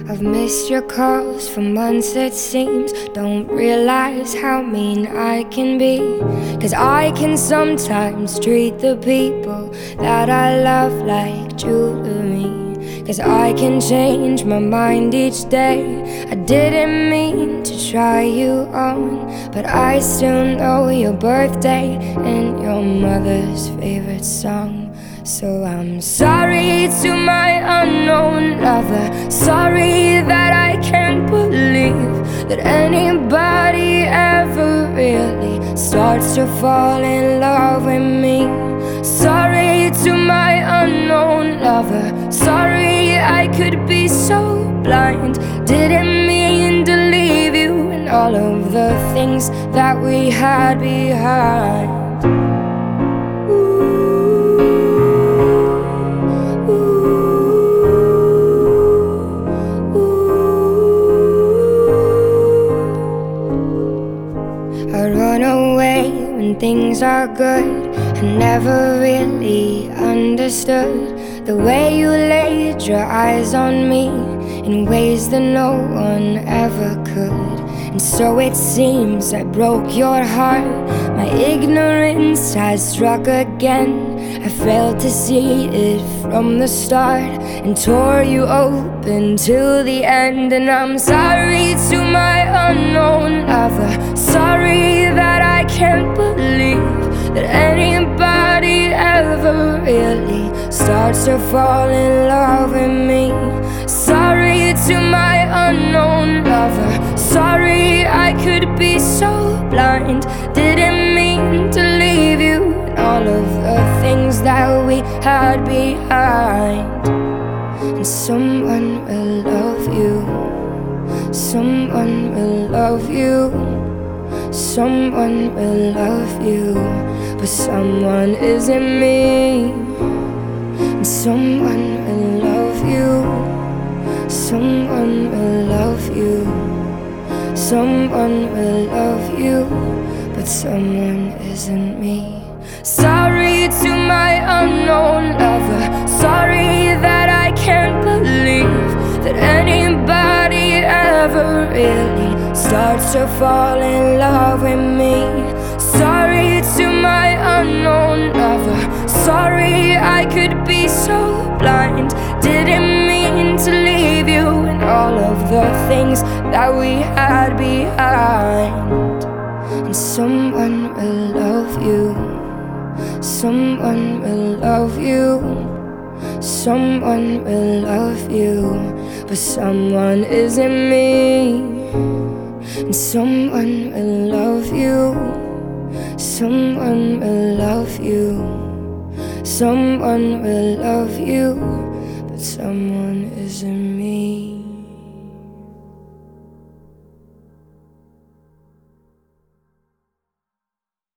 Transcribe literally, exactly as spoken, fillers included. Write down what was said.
I've missed your calls for months it seems. Don't realize how mean I can be, 'cause I can sometimes treat the people that I love like jewelry. 'Cause I can change my mind each day. I didn't mean to try you on, but I still know your birthday and your mother's favorite song. So I'm sorry to my unknown lover. Sorry that I can't believe that anybody ever really starts to fall in love with me. Sorry to my unknown lover. Sorry I could be so blind. Didn't mean to leave you and all of the things that we had behind. I run away when things are good. I never really understood the way you laid your eyes on me in ways that no one ever could. And so it seems I broke your heart. My ignorance has struck again. I failed to see it from the start and tore you open till the end. And I'm sorry to my unknown lover. Sorry that I can't believe that anybody ever really starts to fall in love with me. Sorry to my unknown lover. Sorry I could be so blind. Didn't mean to leave you and all of the things that we had behind. And someone will love you. Someone will love you. Someone will love you, but someone isn't me. And someone will love you. Someone will love you. Someone will love you, but someone isn't me. Sorry to my unknown lover. Sorry that I can't believe that anybody ever really starts to fall in love with me. Sorry to my unknown lover. Sorry I could be so blind. Didn't mean to leave you and all of the things that we had behind. And someone will love you. Someone will love you. Someone will love you, but someone isn't me. And someone will love you. Someone will love you. Someone will love you, but someone isn't me.